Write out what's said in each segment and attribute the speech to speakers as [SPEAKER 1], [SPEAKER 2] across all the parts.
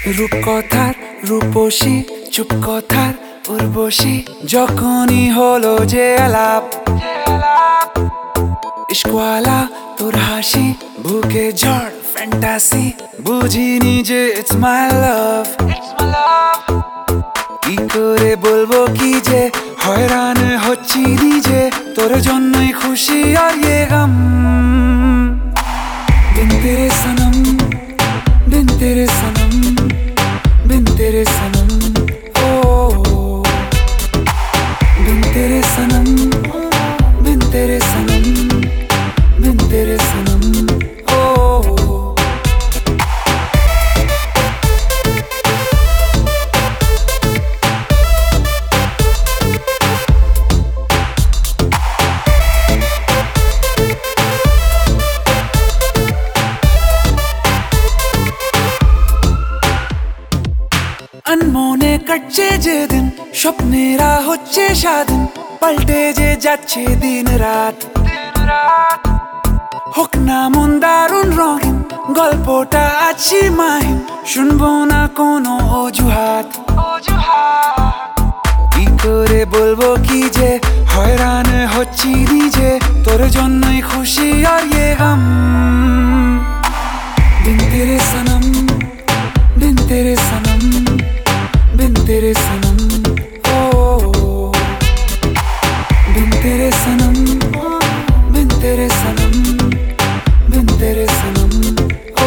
[SPEAKER 1] রূপকথার রূপসী চুপ কথার উর্বশী যখনই হলো যে আলাপ ইশকওয়ালা তোর হাসি বুকে ঝড় ফ্যান্টাসি বুঝিনি যে ইটস মাই লাভ কি করে বলবো কি যে হয়রান হচ্ছি নিজে তোর জন্যই খুশি আর ये गम बिन तेरे सनम बिन तेरे सनम बिन तेरे सनम ओ बिन तेरे सनम बिन तेरे सनम बिन तेरे सनम ओ अनमोने कटছে যে দিন স্বপ্নেরা হচ্ছে স্বাধীন পাল্টে যে যাচ্ছে দিন রাত হোক না মন দারুণ রঙিন গল্পটা আছি মাহিন শুনবো না কোনো অজুহাত কি করে বলবো কি যে হয়রান হচ্ছি নিজে তোর জন্যই খুশি আর ये गम बिन तेरे सनम बिन तेरे सनम बिन तेरे सनम ओ बिन तेरे सनम बिन तेरे सनम बिन तेरे सनम ओ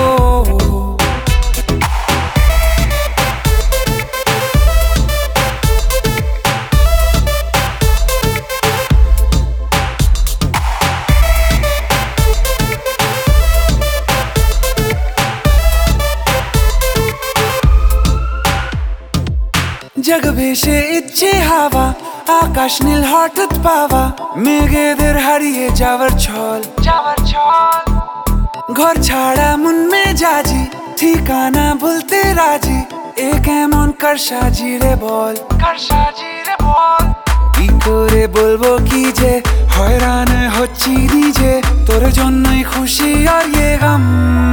[SPEAKER 1] जग भेषे इच्छे हावा आकाश নীল হঠাৎ পাওয়া মেঘেদের হারিয়ে যাওয়ার ছল ঘর ছাড়া মন মেজাজি ঠিকানা ভুলতে রাজি এ কেমন কারসাজি রে বল কি করে বলবো কি যে হয়রান হচ্ছি নিজে তোর জন্যই খুশি আর ये गम